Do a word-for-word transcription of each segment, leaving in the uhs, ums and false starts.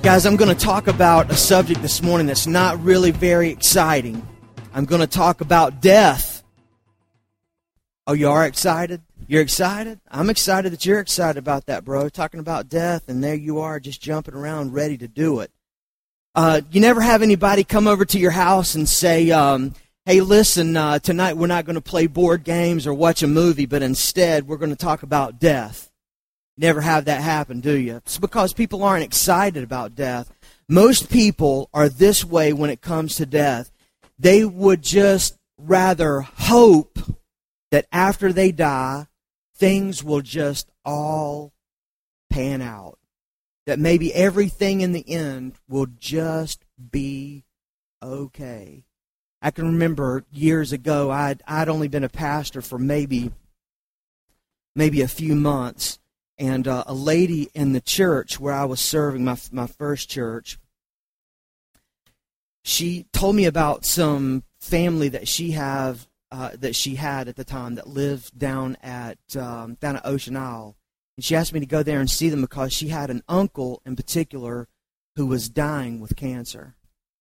Guys, I'm going to talk about a subject this morning that's not really very exciting. I'm going to talk about death. Oh, you are excited? You're excited? I'm excited that you're excited about that, bro. Talking about death, and there you are just jumping around ready to do it. Uh, you never have anybody come over to your house and say, um, hey, listen, uh, tonight we're not going to play board games or watch a movie, but instead we're going to talk about death. Never have that happen, do you? It's because people aren't excited about death. Most people are this way when it comes to death. They would just rather hope that after they die, things will just all pan out. That maybe everything in the end will just be okay. I can remember years ago, I'd, I'd only been a pastor for maybe, maybe a few months. And uh, a lady in the church where I was serving, my my first church, she told me about some family that she have uh, that she had at the time that lived down at um, down at Ocean Isle. And she asked me to go there and see them because she had an uncle in particular who was dying with cancer.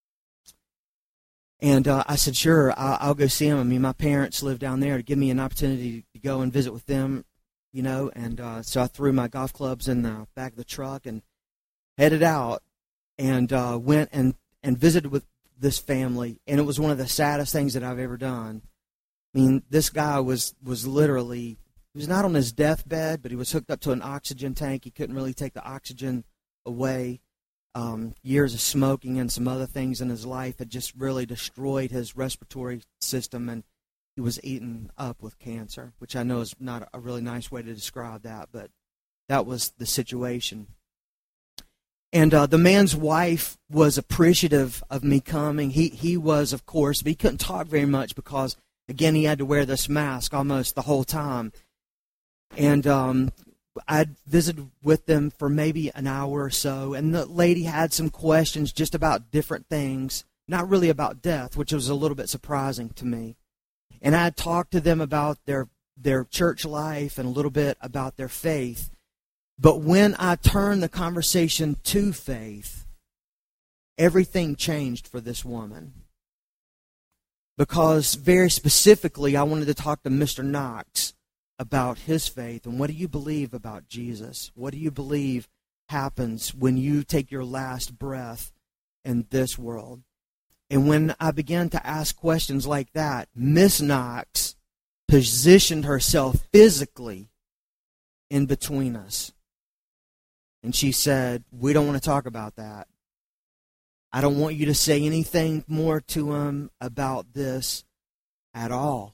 And uh, I said, sure, I'll, I'll go see him. I mean, my parents live down there to give me an opportunity to go and visit with them. You know, and uh, so I threw my golf clubs in the back of the truck and headed out and uh, went and, and visited with this family. And it was one of the saddest things that I've ever done. I mean, this guy was, was literally, he was not on his deathbed, but he was hooked up to an oxygen tank. He couldn't really take the oxygen away. Um, years of smoking and some other things in his life had just really destroyed his respiratory system, and he was eaten up with cancer, which I know is not a really nice way to describe that, but that was the situation. And uh, the man's wife was appreciative of me coming. He he was, of course, but he couldn't talk very much because, again, he had to wear this mask almost the whole time. And um, I'd visited with them for maybe an hour or so, and the lady had some questions just about different things, not really about death, which was a little bit surprising to me. And I talked to them about their their church life and a little bit about their faith. But when I turned the conversation to faith, everything changed for this woman. Because very specifically, I wanted to talk to Mister Knox about his faith. And what do you believe about Jesus? What do you believe happens when you take your last breath in this world? And when I began to ask questions like that, Miss Knox positioned herself physically in between us. And she said, we don't want to talk about that. I don't want you to say anything more to him about this at all.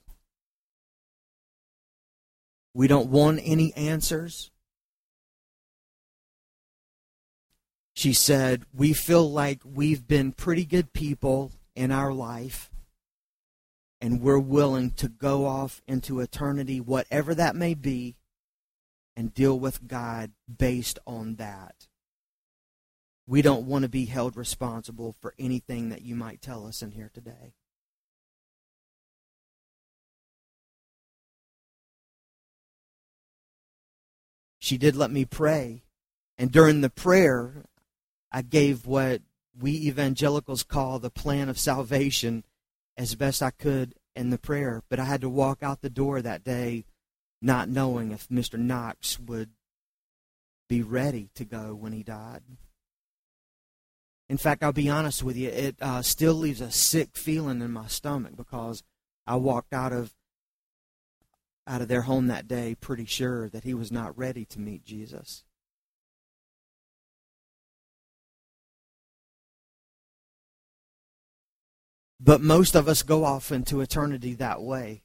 We don't want any answers. She said, we feel like we've been pretty good people in our life, and we're willing to go off into eternity, whatever that may be, and deal with God based on that. We don't want to be held responsible for anything that you might tell us in here today. She did let me pray, and during the prayer, I gave what we evangelicals call the plan of salvation as best I could in the prayer. But I had to walk out the door that day not knowing if Mister Knox would be ready to go when he died. In fact, I'll be honest with you, it uh, still leaves a sick feeling in my stomach because I walked out of out of their home that day pretty sure that he was not ready to meet Jesus. But most of us go off into eternity that way.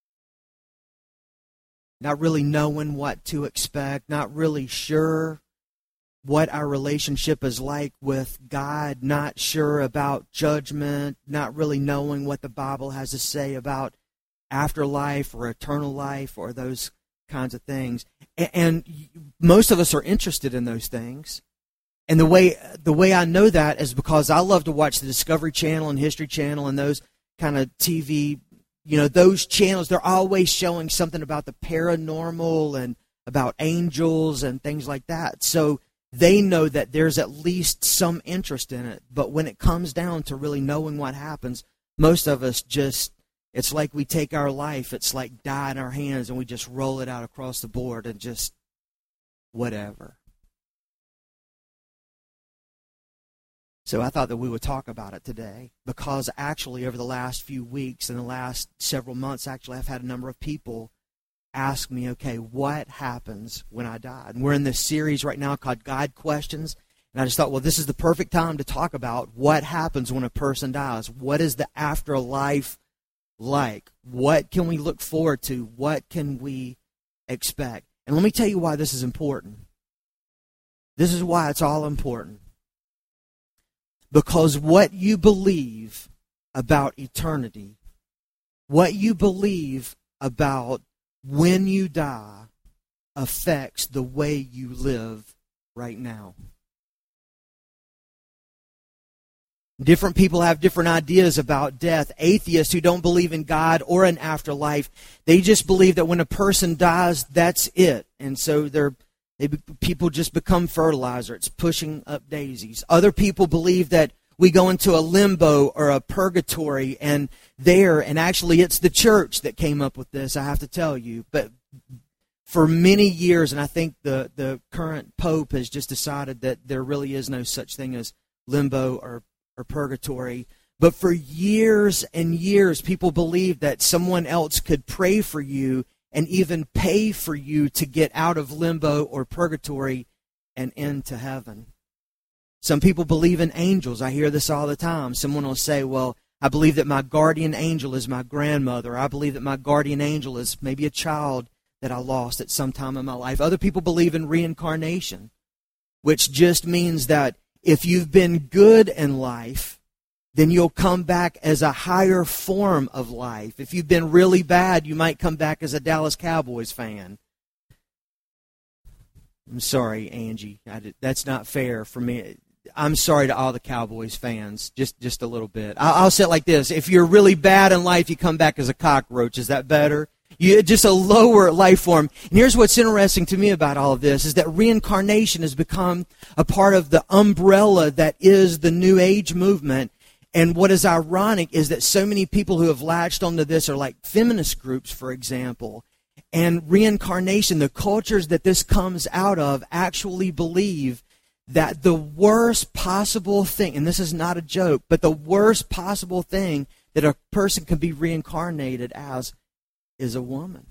Not really knowing what to expect, not really sure what our relationship is like with God, not sure about judgment, not really knowing what the Bible has to say about afterlife or eternal life or those kinds of things. And most of us are interested in those things. And the way the way I know that is because I love to watch the Discovery Channel and History Channel and those kind of T V, you know, those channels. They're always showing something about the paranormal and about angels and things like that. So they know that there's at least some interest in it. But when it comes down to really knowing what happens, most of us just, it's like we take our life, it's like die in our hands, and we just roll it out across the board and just whatever. So I thought that we would talk about it today, because actually over the last few weeks and the last several months, actually I've had a number of people ask me, okay, what happens when I die? And we're in this series right now called God Questions. And I just thought, well, this is the perfect time to talk about what happens when a person dies. What is the afterlife like? What can we look forward to? What can we expect? And let me tell you why this is important. This is why it's all important. Because what you believe about eternity, what you believe about when you die, affects the way you live right now. Different people have different ideas about death. Atheists who don't believe in God or an afterlife, they just believe that when a person dies, that's it. And so they're, they, people just become fertilizer. It's pushing up daisies. Other people believe that we go into a limbo or a purgatory, and there, and actually it's the church that came up with this, I have to tell you. But for many years, and I think the, the current pope has just decided that there really is no such thing as limbo or, or purgatory. But for years and years, people believed that someone else could pray for you and even pay for you to get out of limbo or purgatory and into heaven. Some people believe in angels. I hear this all the time. Someone will say, well, I believe that my guardian angel is my grandmother. I believe that my guardian angel is maybe a child that I lost at some time in my life. Other people believe in reincarnation, which just means that if you've been good in life, then you'll come back as a higher form of life. If you've been really bad, you might come back as a Dallas Cowboys fan. I'm sorry, Angie. I did, that's not fair for me. I'm sorry to all the Cowboys fans, just just a little bit. I'll, I'll say it like this. If you're really bad in life, you come back as a cockroach. Is that better? You, just a lower life form. And here's what's interesting to me about all of this, is that reincarnation has become a part of the umbrella that is the New Age movement. And what is ironic is that so many people who have latched onto this are like feminist groups, for example. And reincarnation, the cultures that this comes out of, actually believe that the worst possible thing, and this is not a joke, but the worst possible thing that a person can be reincarnated as is a woman.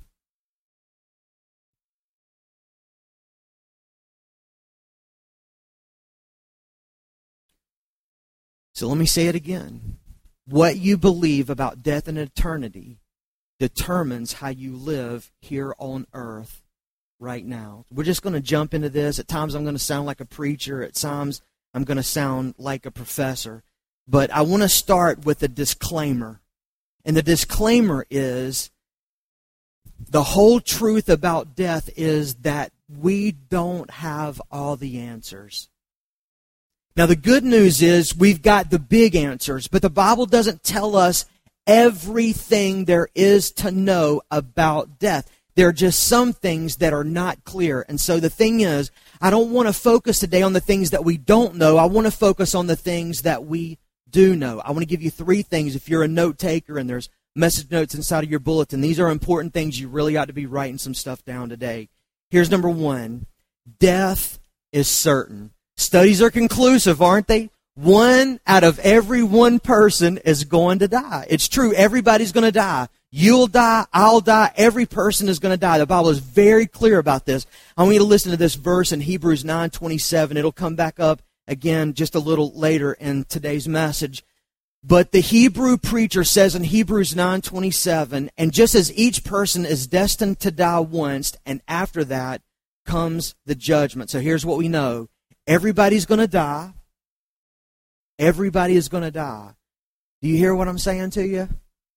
So let me say it again. What you believe about death and eternity determines how you live here on earth right now. We're just going to jump into this. At times I'm going to sound like a preacher. At times I'm going to sound like a professor. But I want to start with a disclaimer. And the disclaimer is, the whole truth about death is that we don't have all the answers. Now, the good news is we've got the big answers, but the Bible doesn't tell us everything there is to know about death. There are just some things that are not clear. And so the thing is, I don't want to focus today on the things that we don't know. I want to focus on the things that we do know. I want to give you three things. If you're a note taker and there's message notes inside of your bulletin, these are important things. You really ought to be writing some stuff down today. Here's number one. Death is certain. Studies are conclusive, aren't they? One out of every one person is going to die. It's true. Everybody's going to die. You'll die. I'll die. Every person is going to die. The Bible is very clear about this. I want you to listen to this verse in Hebrews nine twenty-seven. It'll come back up again just a little later in today's message. But the Hebrew preacher says in Hebrews nine twenty-seven, and just as each person is destined to die once, and after that comes the judgment. So here's what we know. Everybody's going to die. Everybody is going to die. Do you hear what I'm saying to you?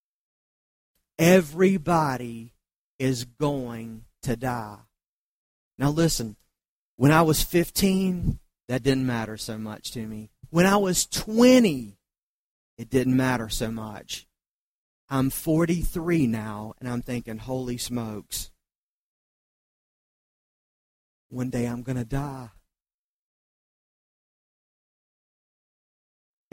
Everybody is going to die. Now listen, when I was fifteen, that didn't matter so much to me. When I was twenty, it didn't matter so much. I'm forty-three now, and I'm thinking, holy smokes, one day I'm going to die.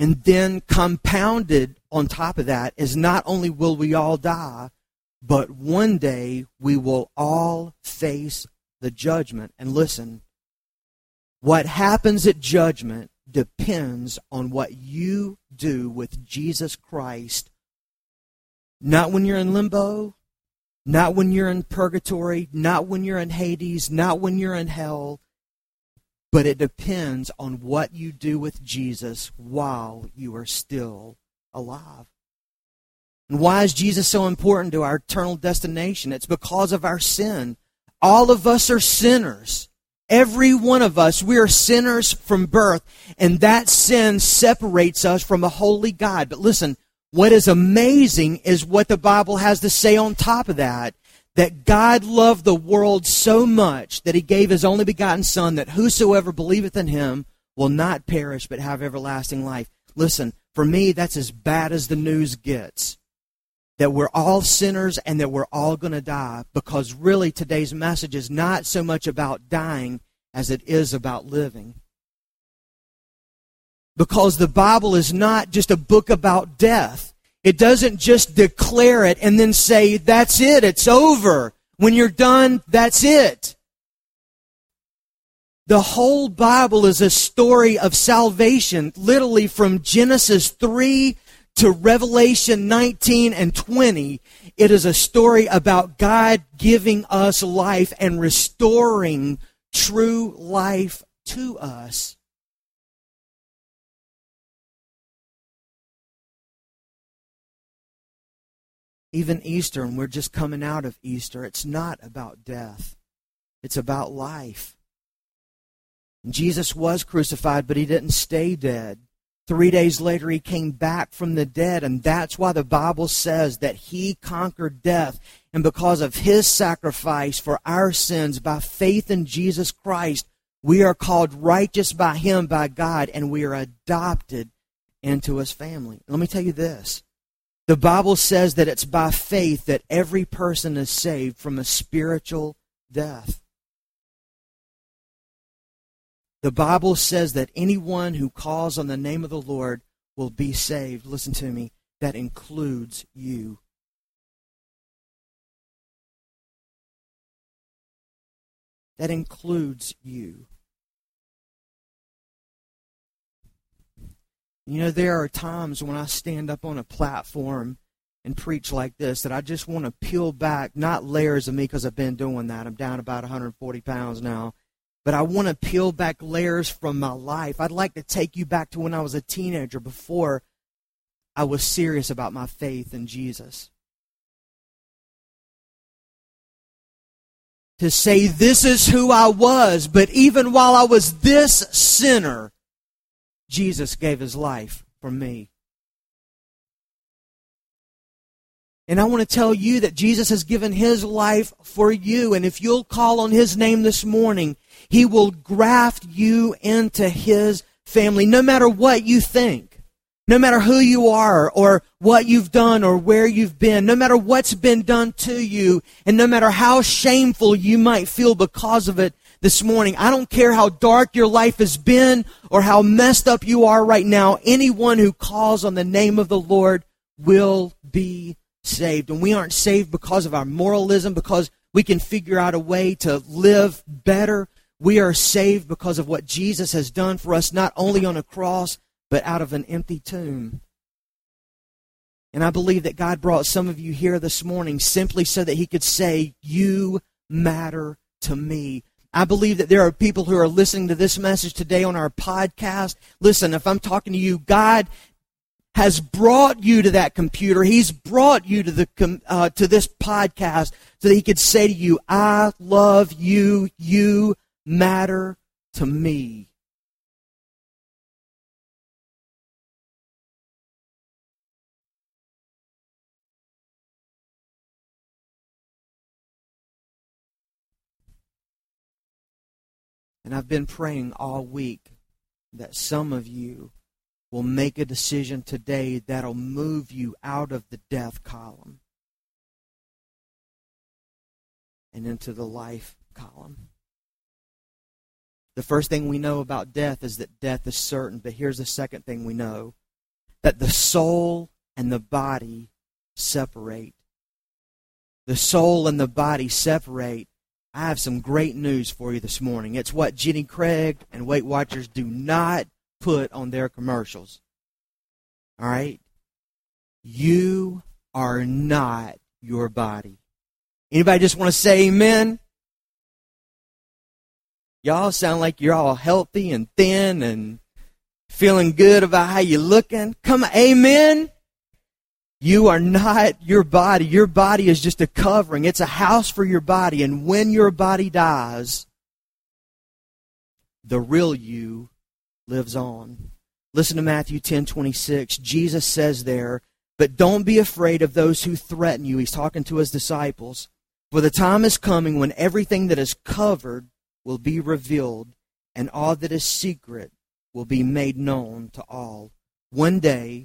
And then compounded on top of that is not only will we all die, but one day we will all face the judgment. And listen, what happens at judgment depends on what you do with Jesus Christ. Not when you're in limbo, not when you're in purgatory, not when you're in Hades, not when you're in hell, but it depends on what you do with Jesus while you are still alive. And why is Jesus so important to our eternal destination? It's because of our sin. All of us are sinners. Every one of us, we are sinners from birth, and that sin separates us from a holy God. But listen, what is amazing is what the Bible has to say on top of that, that God loved the world so much that He gave His only begotten Son, that whosoever believeth in Him will not perish but have everlasting life. Listen, for me, that's as bad as the news gets. That we're all sinners and that we're all going to die, because really today's message is not so much about dying as it is about living. Because the Bible is not just a book about death. It doesn't just declare it and then say, that's it, it's over. When you're done, that's it. The whole Bible is a story of salvation, literally from Genesis three to Revelation nineteen and twenty. It is a story about God giving us life and restoring true life to us. Even Easter, and we're just coming out of Easter, it's not about death. It's about life. Jesus was crucified, but He didn't stay dead. Three days later, He came back from the dead, and that's why the Bible says that He conquered death. And because of His sacrifice for our sins, by faith in Jesus Christ, we are called righteous by Him, by God, and we are adopted into His family. Let me tell you this. The Bible says that it's by faith that every person is saved from a spiritual death. The Bible says that anyone who calls on the name of the Lord will be saved. Listen to me. That includes you. That includes you. You know, there are times when I stand up on a platform and preach like this that I just want to peel back, not layers of me, because I've been doing that. I'm down about one hundred forty pounds now. But I want to peel back layers from my life. I'd like to take you back to when I was a teenager, before I was serious about my faith in Jesus. To say, this is who I was, but even while I was this sinner, Jesus gave His life for me. And I want to tell you that Jesus has given His life for you. And if you'll call on His name this morning, He will graft you into His family, no matter what you think, no matter who you are or what you've done or where you've been, no matter what's been done to you, and no matter how shameful you might feel because of it this morning. I don't care how dark your life has been or how messed up you are right now. Anyone who calls on the name of the Lord will be saved. And we aren't saved because of our moralism, because we can figure out a way to live better. We are saved because of what Jesus has done for us, not only on a cross, but out of an empty tomb. And I believe that God brought some of you here this morning simply so that He could say, you matter to me. I believe that there are people who are listening to this message today on our podcast. Listen, if I'm talking to you, God has brought you to that computer. He's brought you to the uh, to this podcast so that He could say to you, I love you. You matter to me. And I've been praying all week that some of you will make a decision today that'll move you out of the death column and into the life column. The first thing we know about death is that death is certain, but here's the second thing we know. that the soul and the body separate. The soul and the body separate. I have some great news for you this morning. It's what Jenny Craig and Weight Watchers do not put on their commercials. All right? You are not your body. Anybody just want to say amen? Y'all sound like you're all healthy and thin and feeling good about how you're looking. Come on, amen? You are not your body. Your body is just a covering. It's a house for your body. And when your body dies, the real you lives on. Listen to Matthew ten twenty-six. Jesus says there, "But don't be afraid of those who threaten you." He's talking to his disciples. "For the time is coming when everything that is covered will be revealed, and all that is secret will be made known to all." One day,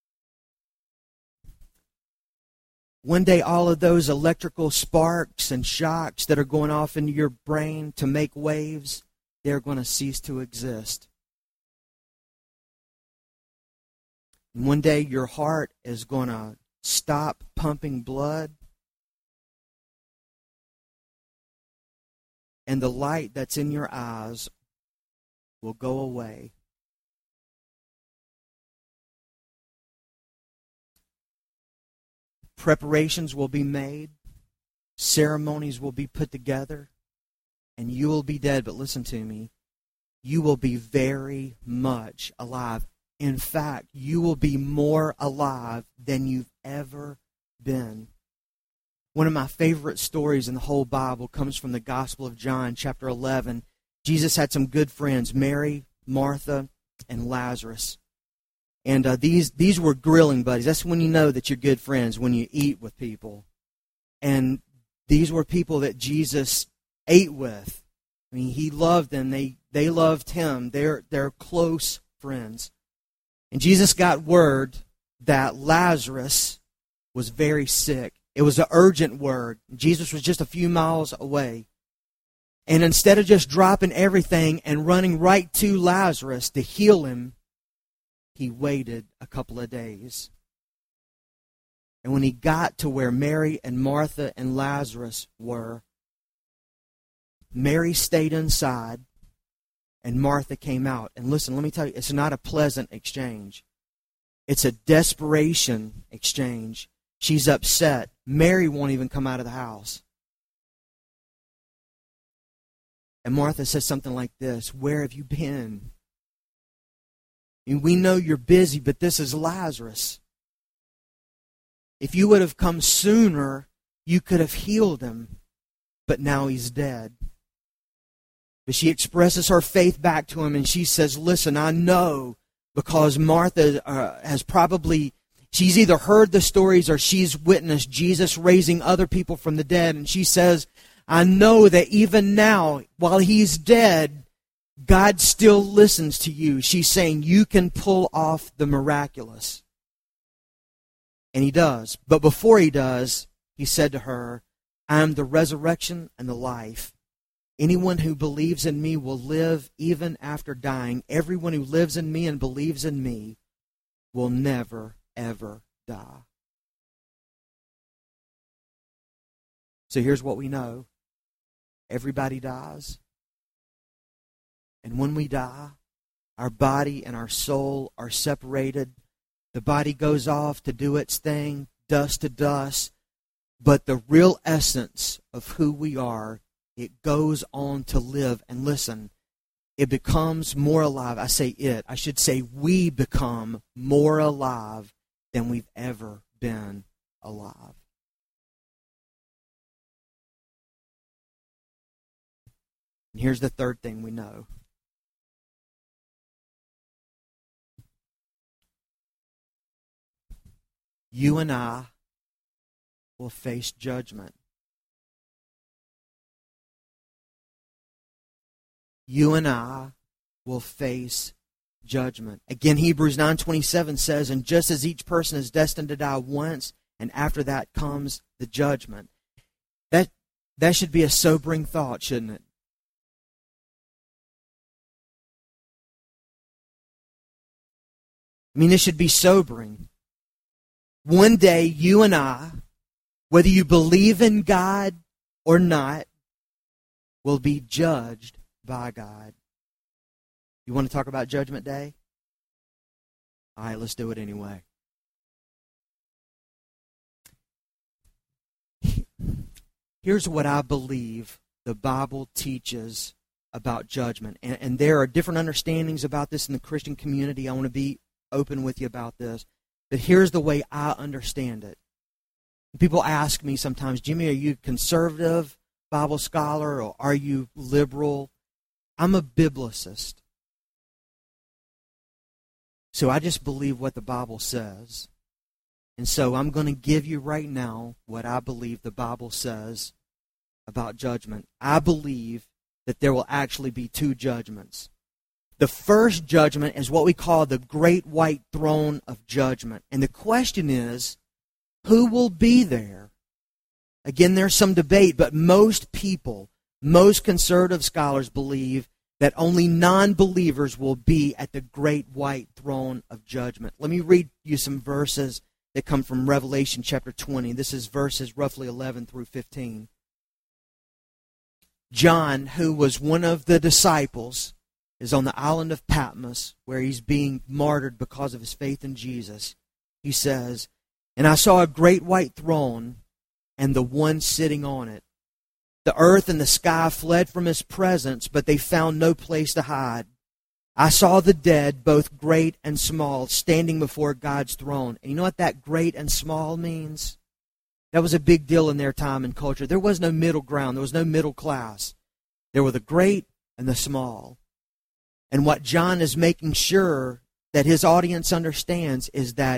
One day, all of those electrical sparks and shocks that are going off into your brain to make waves, they're going to cease to exist. And one day, your heart is going to stop pumping blood, and the light that's in your eyes will go away. Preparations will be made, ceremonies will be put together, and you will be dead. But listen to me, you will be very much alive. In fact, you will be more alive than you've ever been. One of my favorite stories in the whole Bible comes from the Gospel of John, chapter eleven. Jesus had some good friends, Mary, Martha, and Lazarus. And uh, these these were grilling buddies. That's when you know that you're good friends, when you eat with people. And these were people that Jesus ate with. I mean, he loved them. They they loved him. They're they're close friends. And Jesus got word that Lazarus was very sick. It was an urgent word. Jesus was just a few miles away. And instead of just dropping everything and running right to Lazarus to heal him, he waited a couple of days. And when he got to where Mary and Martha and Lazarus were, Mary stayed inside and Martha came out. And listen, let me tell you, it's not a pleasant exchange. It's a desperation exchange. She's upset. Mary won't even come out of the house. And Martha says something like this, "Where have you been? And we know you're busy, but this is Lazarus. If you would have come sooner, you could have healed him, but now he's dead." But she expresses her faith back to him, and she says, "Listen, I know," because Martha uh, has probably, she's either heard the stories or she's witnessed Jesus raising other people from the dead. And she says, "I know that even now, while he's dead, God still listens to you." She's saying you can pull off the miraculous. And he does. But before he does, he said to her, "I am the resurrection and the life. Anyone who believes in me will live even after dying. Everyone who lives in me and believes in me will never, ever die." So here's what we know. Everybody dies. And when we die, our body and our soul are separated. The body goes off to do its thing, dust to dust. But the real essence of who we are, it goes on to live. And listen, it becomes more alive. I say it. I should say we become more alive than we've ever been alive. And here's the third thing we know. You and I will face judgment. You and I will face judgment. Again, Hebrews nine twenty-seven says, "And just as each person is destined to die once, and after that comes the judgment." That, that should be a sobering thought, shouldn't it? I mean, this should be sobering. One day, you and I, whether you believe in God or not, will be judged by God. You want to talk about Judgment Day? All right, let's do it anyway. Here's what I believe the Bible teaches about judgment. And, and there are different understandings about this in the Christian community. I want to be open with you about this. But here's the way I understand it. People ask me sometimes, Jimmy, are you conservative Bible scholar or are you liberal? I'm a biblicist. So I just believe what the Bible says. And so I'm going to give you right now what I believe the Bible says about judgment. I believe that there will actually be two judgments. The first judgment is what we call the Great White Throne of Judgment. And the question is, who will be there? Again, there's some debate, but most people, most conservative scholars believe that only non-believers will be at the Great White Throne of Judgment. Let me read you some verses that come from Revelation chapter twenty. This is verses roughly eleven through fifteen. John, who was one of the disciples, is on the island of Patmos, where he's being martyred because of his faith in Jesus. He says, "And I saw a great white throne, and the one sitting on it. The earth and the sky fled from his presence, but they found no place to hide. I saw the dead, both great and small, standing before God's throne." And you know what that great and small means? That was a big deal in their time and culture. There was no middle ground. There was no middle class. There were the great and the small. And what John is making sure that his audience understands is that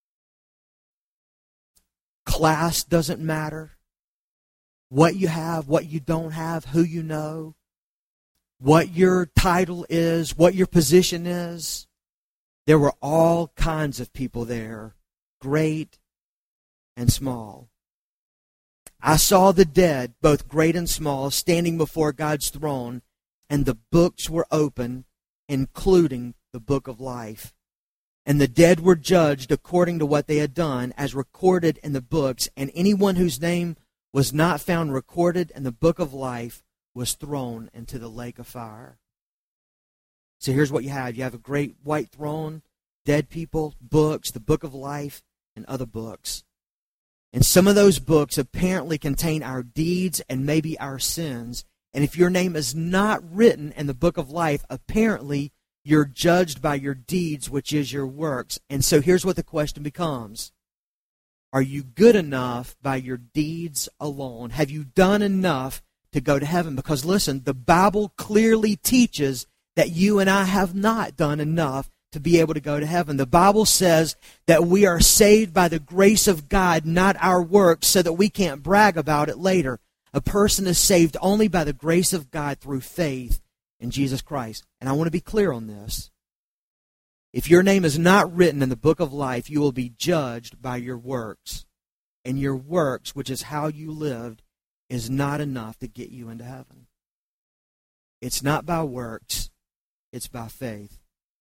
class doesn't matter. What you have, what you don't have, who you know, what your title is, what your position is. There were all kinds of people there, great and small. I saw the dead, both great and small, standing before God's throne, and the books were open, including the book of life. And the dead were judged according to what they had done, as recorded in the books, and anyone whose name was not found recorded in the book of life was thrown into the lake of fire. So here's what you have. You have a great white throne, dead people, books, the book of life, and other books. And some of those books apparently contain our deeds and maybe our sins. And if your name is not written in the book of life, apparently you're judged by your deeds, which is your works. And so here's what the question becomes. Are you good enough by your deeds alone? Have you done enough to go to heaven? Because listen, the Bible clearly teaches that you and I have not done enough to be able to go to heaven. The Bible says that we are saved by the grace of God, not our works, so that we can't brag about it later. A person is saved only by the grace of God through faith in Jesus Christ. And I want to be clear on this. If your name is not written in the book of life, you will be judged by your works. And your works, which is how you lived, is not enough to get you into heaven. It's not by works, it's by faith.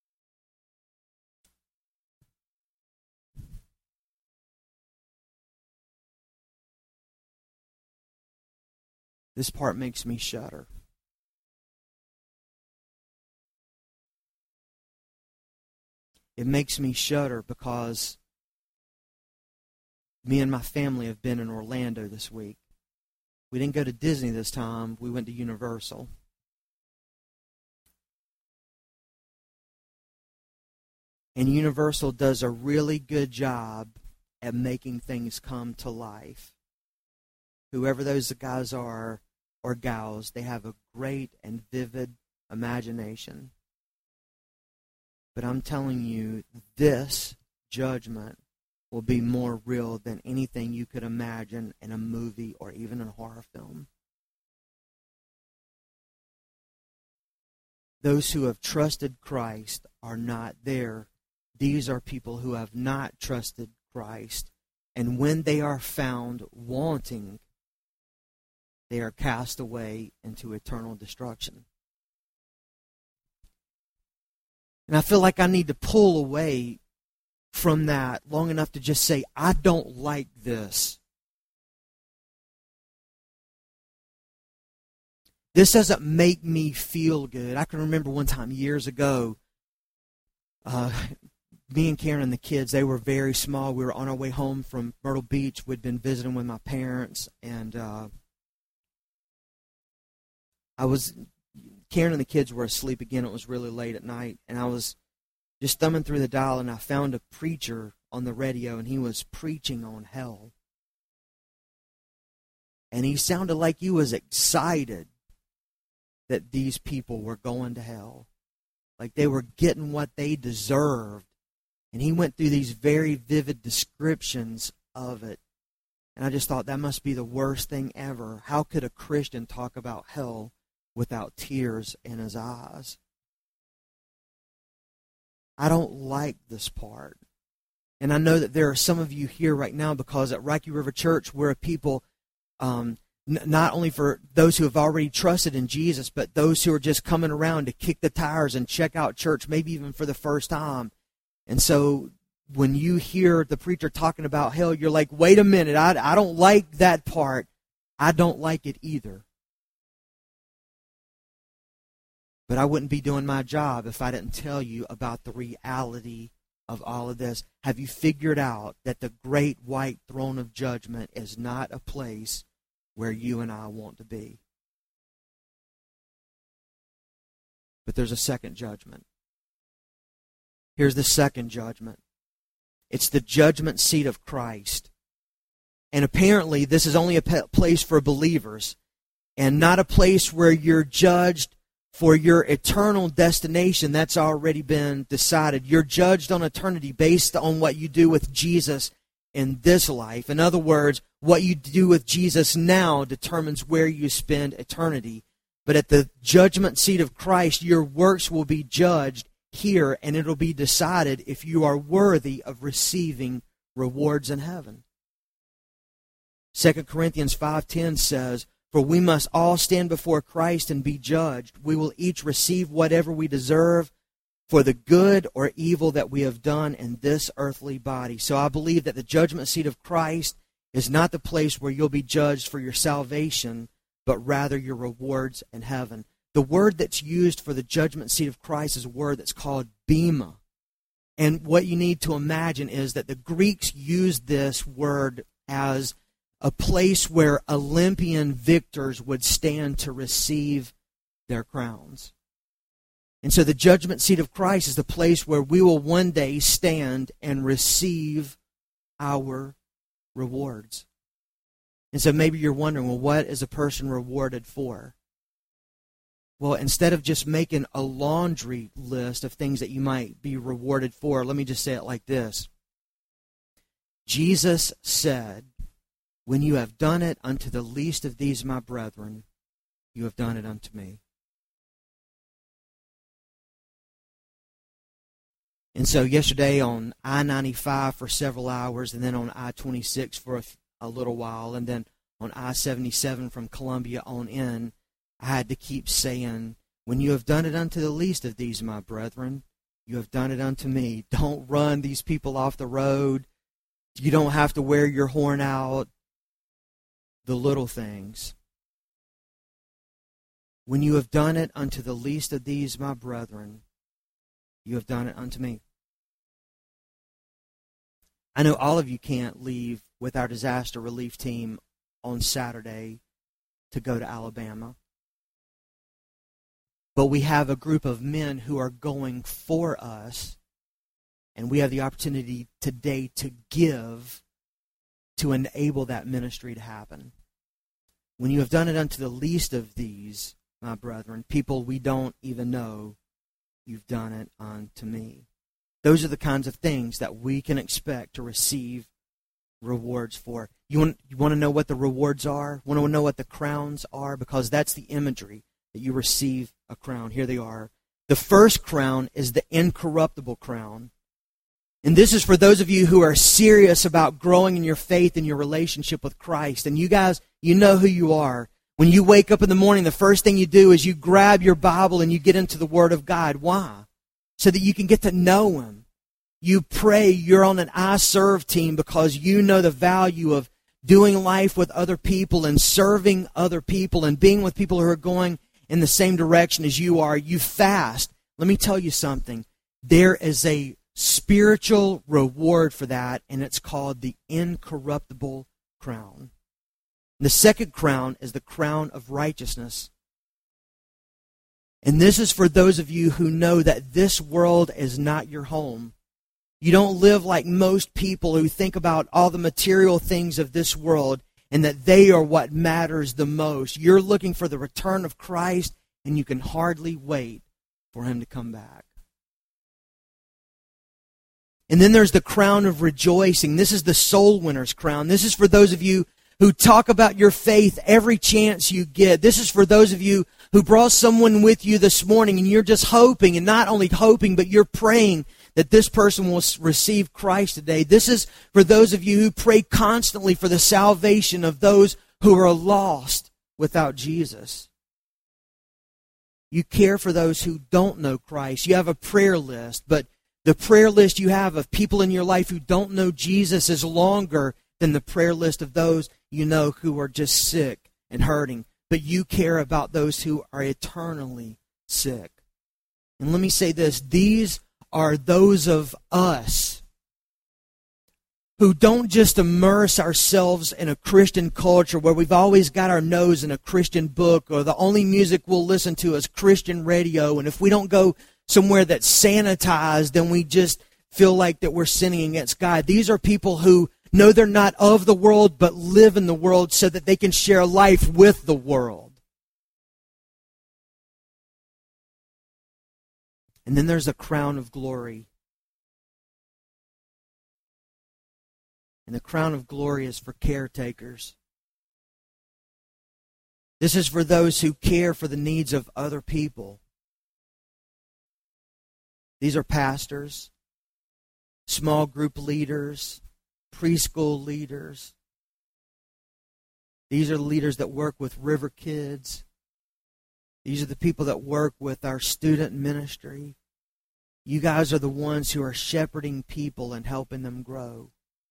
This part makes me shudder. It makes me shudder because me and my family have been in Orlando this week. We didn't go to Disney this time. We went to Universal. And Universal does a really good job at making things come to life. Whoever those guys are or gals, they have a great and vivid imagination. But I'm telling you, this judgment will be more real than anything you could imagine in a movie or even a horror film. Those who have trusted Christ are not there. These are people who have not trusted Christ. And when they are found wanting, they are cast away into eternal destruction. And I feel like I need to pull away from that long enough to just say, I don't like this. This doesn't make me feel good. I can remember one time years ago, uh, me and Karen and the kids, they were very small. We were on our way home from Myrtle Beach. We'd been visiting with my parents, and uh, I was, Karen and the kids were asleep again. It was really late at night, and I was just thumbing through the dial, and I found a preacher on the radio, and he was preaching on hell. And he sounded like he was excited that these people were going to hell. Like they were getting what they deserved. And he went through these very vivid descriptions of it. And I just thought that must be the worst thing ever. How could a Christian talk about hell without tears in his eyes? I don't like this part. And I know that there are some of you here right now because at Rocky River Church we're a people, um, n- not only for those who have already trusted in Jesus, but those who are just coming around to kick the tires and check out church, maybe even for the first time. And so when you hear the preacher talking about hell, you're like, wait a minute, I, I don't like that part. I don't like it either. But I wouldn't be doing my job if I didn't tell you about the reality of all of this. Have you figured out that the great white throne of judgment is not a place where you and I want to be? But there's a second judgment. Here's the second judgment. It's the judgment seat of Christ. And apparently this is only a place for believers and not a place where you're judged for your eternal destination. That's already been decided. You're judged on eternity based on what you do with Jesus in this life. In other words, what you do with Jesus now determines where you spend eternity. But at the judgment seat of Christ, your works will be judged here, and it'll be decided if you are worthy of receiving rewards in heaven. Second Corinthians five ten says, for we must all stand before Christ and be judged. We will each receive whatever we deserve for the good or evil that we have done in this earthly body. So I believe that the judgment seat of Christ is not the place where you'll be judged for your salvation, but rather your rewards in heaven. The word that's used for the judgment seat of Christ is a word that's called bema. And what you need to imagine is that the Greeks used this word as a place where Olympian victors would stand to receive their crowns. And so the judgment seat of Christ is the place where we will one day stand and receive our rewards. And so maybe you're wondering, well, what is a person rewarded for? Well, instead of just making a laundry list of things that you might be rewarded for, let me just say it like this. Jesus said, when you have done it unto the least of these my brethren, you have done it unto me. And so yesterday on I ninety-five for several hours, and then on I twenty-six for a, a little while, and then on I seventy-seven from Columbia on in, I had to keep saying, when you have done it unto the least of these my brethren, you have done it unto me. Don't run these people off the road. You don't have to wear your horn out. The little things. When you have done it unto the least of these my brethren, you have done it unto me. I know all of you can't leave with our disaster relief team on Saturday to go to Alabama. But we have a group of men who are going for us, and we have the opportunity today to give to enable that ministry to happen. When you have done it unto the least of these, my brethren, people we don't even know, you've done it unto me. Those are the kinds of things that we can expect to receive rewards for. You want, you want to know what the rewards are? Want to know what the crowns are? Because that's the imagery that you receive a crown. Here they are. The first crown is the incorruptible crown. And this is for those of you who are serious about growing in your faith and your relationship with Christ. And you guys, you know who you are. When you wake up in the morning, the first thing you do is you grab your Bible and you get into the Word of God. Why? So that you can get to know Him. You pray, you're on an I serve team because you know the value of doing life with other people and serving other people and being with people who are going in the same direction as you are. You fast. Let me tell you something. There is a spiritual reward for that, and it's called the incorruptible crown. The second crown is the crown of righteousness. And this is for those of you who know that this world is not your home. You don't live like most people who think about all the material things of this world and that they are what matters the most. You're looking for the return of Christ, and you can hardly wait for Him to come back. And then there's the crown of rejoicing. This is the soul winner's crown. This is for those of you who talk about your faith every chance you get. This is for those of you who brought someone with you this morning and you're just hoping, and not only hoping, but you're praying that this person will receive Christ today. This is for those of you who pray constantly for the salvation of those who are lost without Jesus. You care for those who don't know Christ. You have a prayer list, but the prayer list you have of people in your life who don't know Jesus is longer than the prayer list of those you know who are just sick and hurting. But you care about those who are eternally sick. And let me say this, these are those of us who don't just immerse ourselves in a Christian culture where we've always got our nose in a Christian book, or the only music we'll listen to is Christian radio, and if we don't go somewhere that's sanitized, then we just feel like that we're sinning against God. These are people who know they're not of the world, but live in the world so that they can share life with the world. And then there's a crown of glory. And the crown of glory is for caretakers. This is for those who care for the needs of other people. These are pastors, small group leaders, preschool leaders. These are the leaders that work with River Kids. These are the people that work with our student ministry. You guys are the ones who are shepherding people and helping them grow.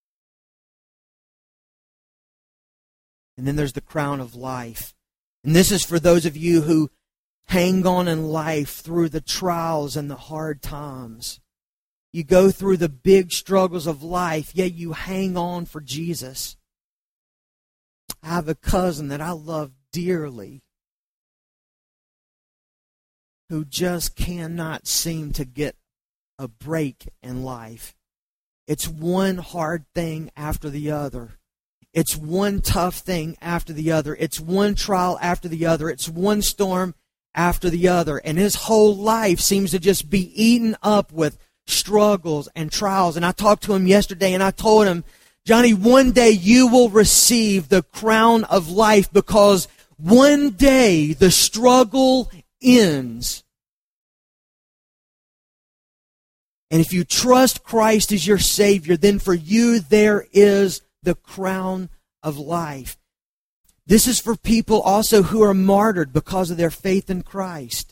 And then there's the crown of life. And this is for those of you who hang on in life through the trials and the hard times. You go through the big struggles of life, yet you hang on for Jesus. I have a cousin that I love dearly who just cannot seem to get a break in life. It's one hard thing after the other. It's one tough thing after the other. It's one trial after the other. It's one storm after the other. And his whole life seems to just be eaten up with struggles and trials. And I talked to him yesterday and I told him, Johnny, one day you will receive the crown of life because one day the struggle ends. And if you trust Christ as your Savior, then for you there is the crown of life. This is for people also who are martyred because of their faith in Christ.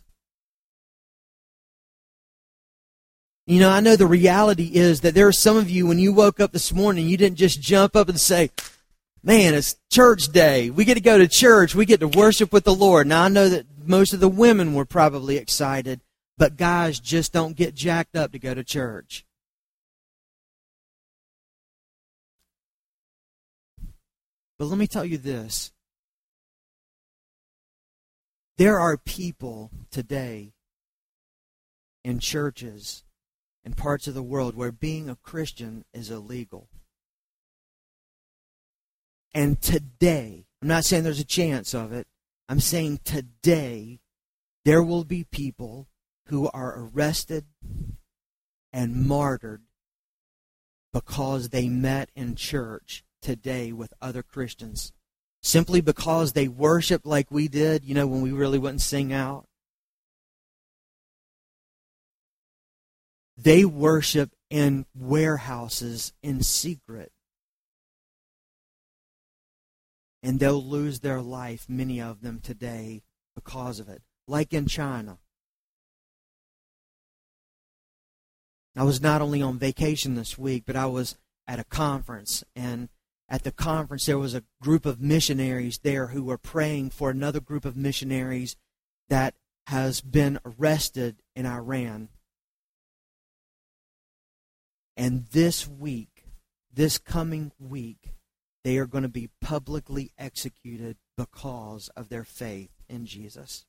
You know, I know the reality is that there are some of you, when you woke up this morning, you didn't just jump up and say, man, it's church day. We get to go to church. We get to worship with the Lord. Now, I know that most of the women were probably excited, but guys just don't get jacked up to go to church. But let me tell you this. There are people today in churches and parts of the world where being a Christian is illegal. And today, I'm not saying there's a chance of it, I'm saying today there will be people who are arrested and martyred because they met in church today with other Christians. Simply because they worshiped like we did, you know, when we really wouldn't sing out. They worship in warehouses in secret. And they'll lose their life, many of them today, because of it. Like in China. I was not only on vacation this week, but I was at a conference, and at the conference there was a group of missionaries there who were praying for another group of missionaries that has been arrested in Iran. And this week, this coming week, they are going to be publicly executed because of their faith in Jesus.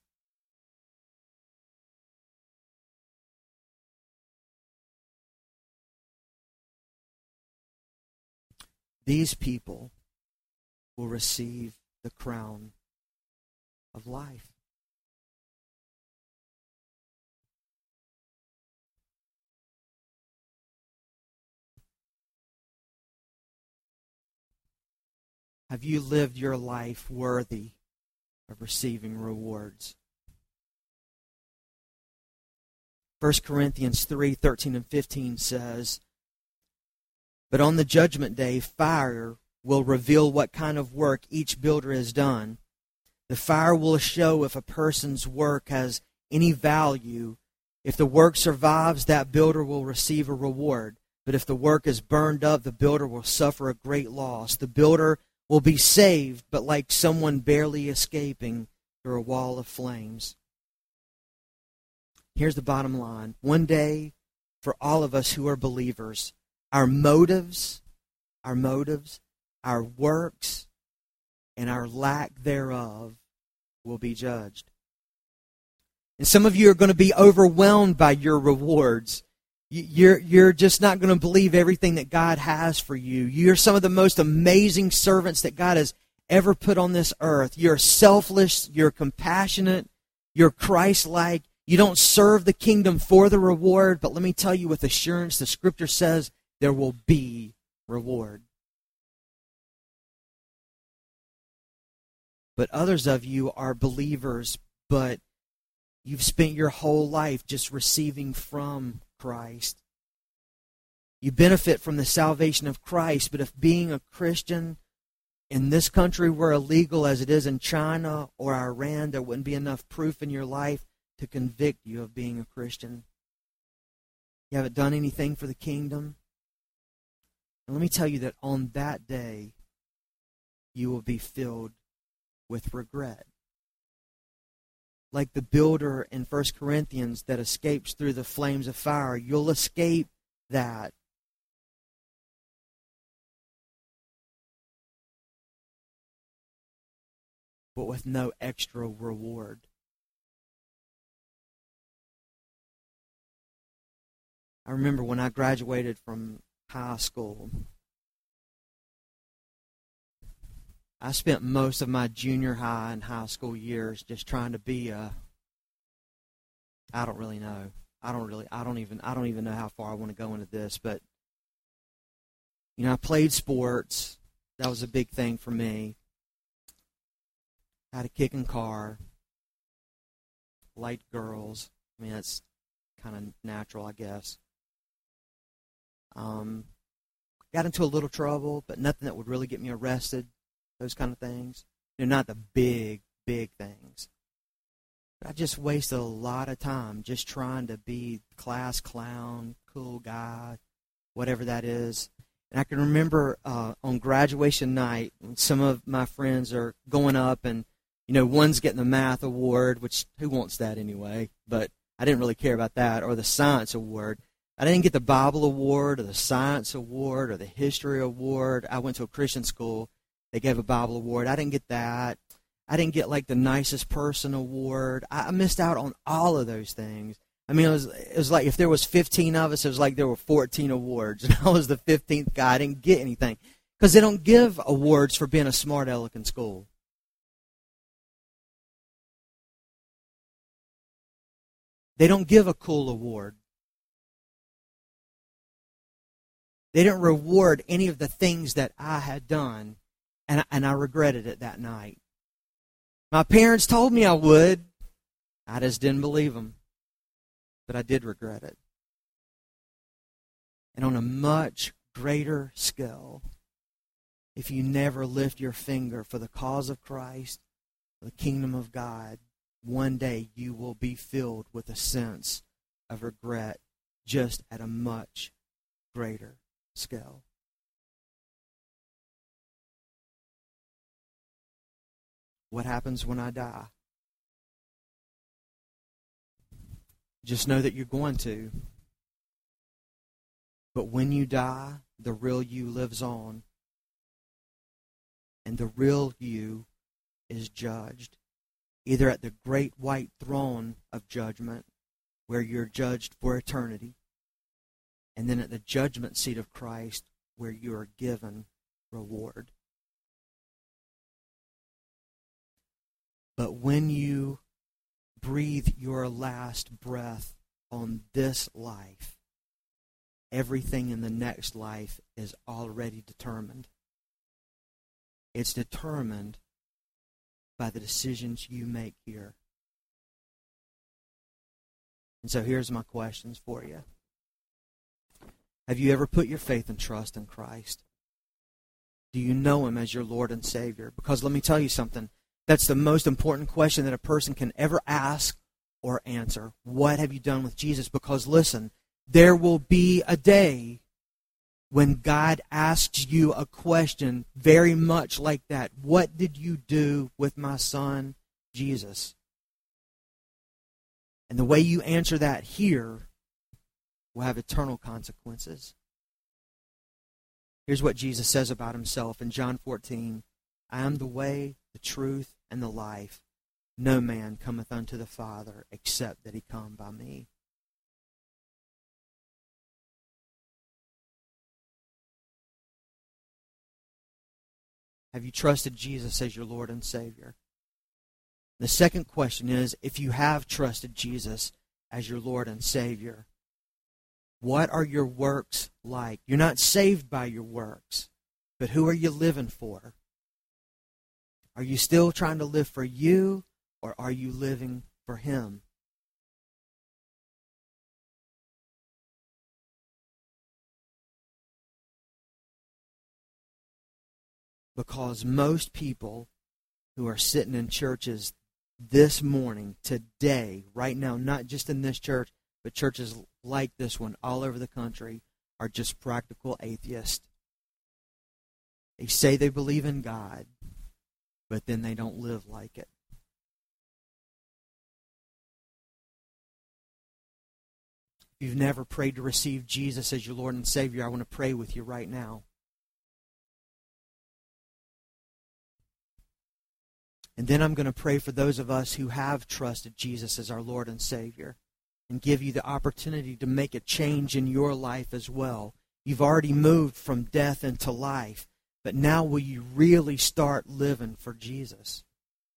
These people will receive the crown of life. Have you lived your life worthy of receiving rewards? First Corinthians three, thirteen and fifteen says, "But on the judgment day, fire will reveal what kind of work each builder has done. The fire will show if a person's work has any value. If the work survives, that builder will receive a reward. But if the work is burned up, the builder will suffer a great loss. The builder will be saved, but like someone barely escaping through a wall of flames." Here's the bottom line. One day, for all of us who are believers, our motives, our motives, our works, and our lack thereof will be judged. And some of you are going to be overwhelmed by your rewards. You're, you're just not going to believe everything that God has for you. You're some of the most amazing servants that God has ever put on this earth. You're selfless, you're compassionate, you're Christ-like. You don't serve the kingdom for the reward, but let me tell you with assurance, the Scripture says there will be reward. But others of you are believers, but you've spent your whole life just receiving from Christ. You benefit from the salvation of Christ, but if being a Christian in this country were illegal as it is in China or Iran, there wouldn't be enough proof in your life to convict you of being a Christian. You haven't done anything for the kingdom. And let me tell you that on that day, you will be filled with regret. Like the builder in First Corinthians that escapes through the flames of fire, you'll escape that. But with no extra reward. I remember when I graduated from high school, I spent most of my junior high and high school years just trying to be a, I don't really know. I don't really, I don't even, I don't even know how far I want to go into this, but, you know, I played sports. That was a big thing for me. I had a kicking car. Liked girls. I mean, that's kind of natural, I guess. Um, got into a little trouble, but nothing that would really get me arrested. Those kind of things. They're not the big, big things. But I just wasted a lot of time just trying to be class clown, cool guy, whatever that is. And I can remember uh, on graduation night, when some of my friends are going up and, you know, one's getting the math award, which who wants that anyway? But I didn't really care about that, or the science award. I didn't get the Bible award or the science award or the history award. I went to a Christian school. They gave a Bible award. I didn't get that. I didn't get like the nicest person award. I missed out on all of those things. I mean, it was it was like if there was fifteen of us, it was like there were fourteen awards, and I was the fifteenth guy. I didn't get anything because they don't give awards for being a smart aleck in school. They don't give a cool award. They didn't reward any of the things that I had done, and, and I regretted it that night. My parents told me I would. I just didn't believe them. But I did regret it. And on a much greater scale, if you never lift your finger for the cause of Christ, the kingdom of God, one day you will be filled with a sense of regret just at a much greater scale. What happens when I die? Just know that you're going to. But when you die, the real you lives on. And the real you is judged, either at the great white throne of judgment, where you're judged for eternity, and then at the judgment seat of Christ, where you are given reward. But when you breathe your last breath on this life, everything in the next life is already determined. It's determined by the decisions you make here. And so here's my questions for you. Have you ever put your faith and trust in Christ? Do you know Him as your Lord and Savior? Because let me tell you something. That's the most important question that a person can ever ask or answer. What have you done with Jesus? Because listen, there will be a day when God asks you a question very much like that. What did you do with my son, Jesus? And the way you answer that here will have eternal consequences. Here's what Jesus says about Himself in John fourteen. I am the way, the truth, and the life. No man cometh unto the Father except that he come by me. Have you trusted Jesus as your Lord and Savior? The second question is, if you have trusted Jesus as your Lord and Savior, what are your works like? You're not saved by your works, but who are you living for? Are you still trying to live for you, or are you living for Him? Because most people who are sitting in churches this morning, today, right now, not just in this church, but churches like this one all over the country, are just practical atheists. They say they believe in God, but then they don't live like it. If you've never prayed to receive Jesus as your Lord and Savior, I want to pray with you right now. And then I'm going to pray for those of us who have trusted Jesus as our Lord and Savior, and give you the opportunity to make a change in your life as well. You've already moved from death into life, but now will you really start living for Jesus?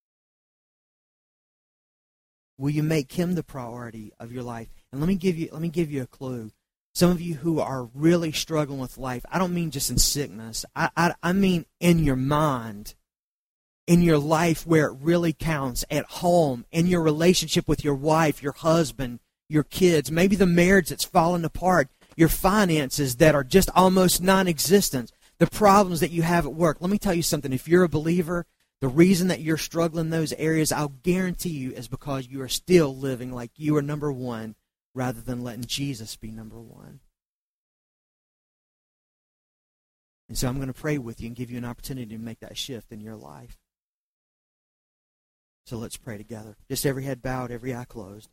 Will you make Him the priority of your life? And let me give you let me give you a clue. Some of you who are really struggling with life, I don't mean just in sickness. I, I, I mean in your mind, in your life where it really counts, at home, in your relationship with your wife, your husband, your kids, maybe the marriage that's fallen apart, your finances that are just almost non-existent, the problems that you have at work. Let me tell you something. If you're a believer, the reason that you're struggling in those areas, I'll guarantee you, is because you are still living like you are number one rather than letting Jesus be number one. And so I'm going to pray with you and give you an opportunity to make that shift in your life. So let's pray together. Just every head bowed, every eye closed.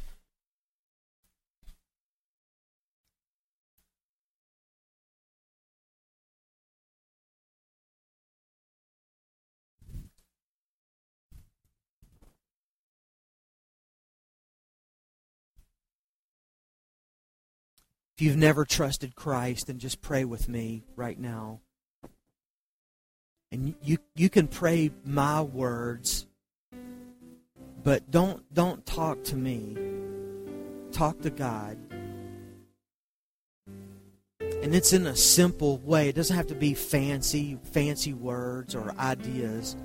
If you've never trusted Christ, then just pray with me right now. And you you can pray my words, but don't don't talk to me. Talk to God. And it's in a simple way. It doesn't have to be fancy, fancy words or ideas.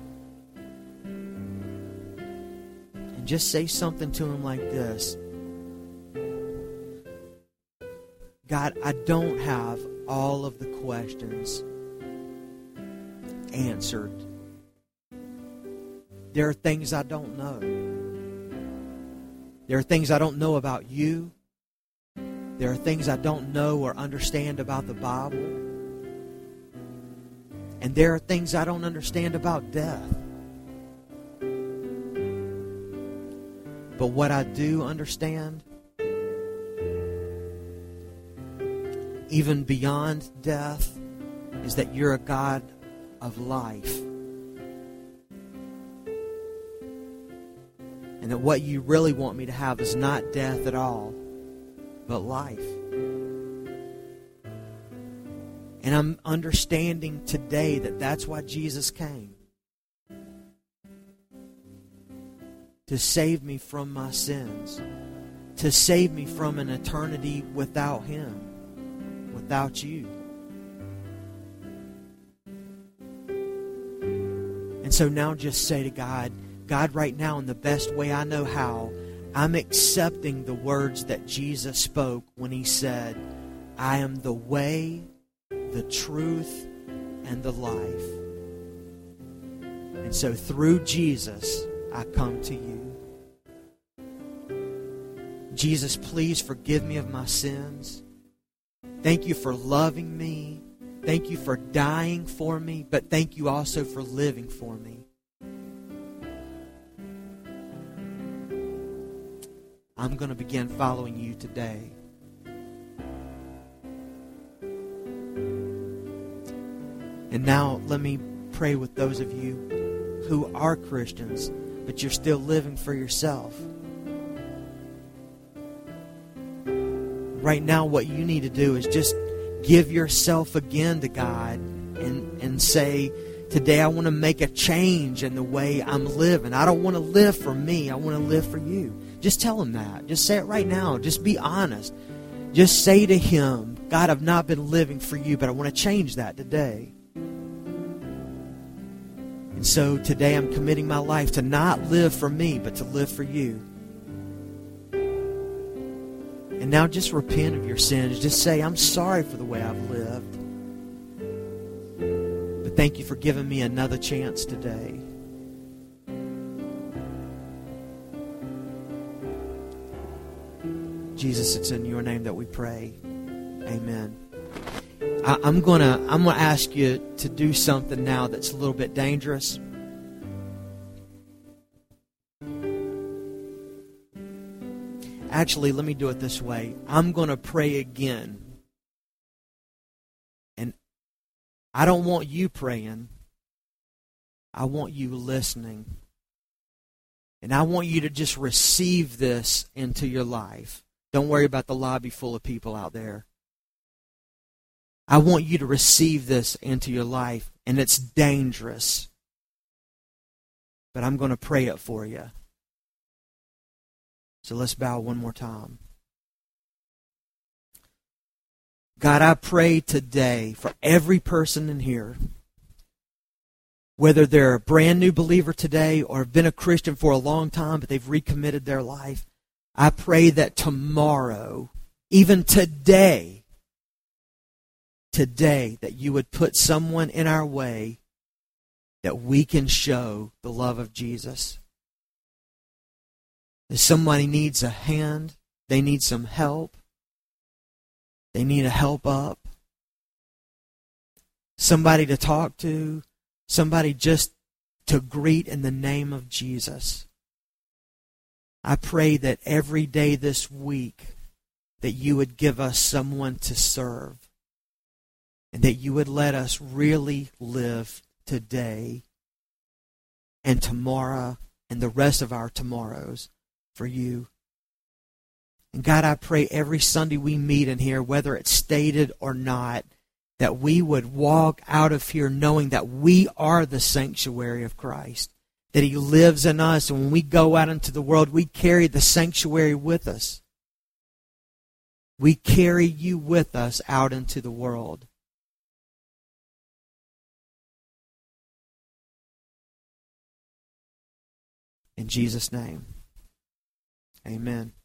And just say something to Him like this. God, I don't have all of the questions answered. There are things I don't know. There are things I don't know about you. There are things I don't know or understand about the Bible. And there are things I don't understand about death. But what I do understand, even beyond death, is that you're a God of life. And that what you really want me to have is not death at all, but life. And I'm understanding today that that's why Jesus came. To save me from my sins. To save me from an eternity without Him. Without you. And so now just say to God, God, right now in the best way I know how, I'm accepting the words that Jesus spoke when He said, I am the way, the truth, and the life. And so through Jesus, I come to you. Jesus, please forgive me of my sins. Thank you for loving me. Thank you for dying for me, but thank you also for living for me. I'm going to begin following you today. And now let me pray with those of you who are Christians, but you're still living for yourself. Right now what you need to do is just give yourself again to God and, and say, today I want to make a change in the way I'm living. I don't want to live for me. I want to live for you. Just tell Him that. Just say it right now. Just be honest. Just say to Him, God, I've not been living for you, but I want to change that today. And so today I'm committing my life to not live for me, but to live for you. And now just repent of your sins. Just say, I'm sorry for the way I've lived. But thank you for giving me another chance today. Jesus, it's in your name that we pray. Amen. I, I'm gonna I'm gonna ask you to do something now that's a little bit dangerous. Actually, let me do it this way. I'm going to pray again. And I don't want you praying. I want you listening. And I want you to just receive this into your life. Don't worry about the lobby full of people out there. I want you to receive this into your life. And it's dangerous. But I'm going to pray it for you. So let's bow one more time. God, I pray today for every person in here, whether they're a brand new believer today or have been a Christian for a long time, but they've recommitted their life. I pray that tomorrow, even today, today, that you would put someone in our way that we can show the love of Jesus. If somebody needs a hand, they need some help, they need a help up, somebody to talk to, somebody just to greet in the name of Jesus. I pray that every day this week that you would give us someone to serve and that you would let us really live today and tomorrow and the rest of our tomorrows for you. And God, I pray every Sunday we meet in here, whether it's stated or not, that we would walk out of here knowing that we are the sanctuary of Christ, that He lives in us, and when we go out into the world, we carry the sanctuary with us. We carry you with us out into the world. In Jesus' name. Amen.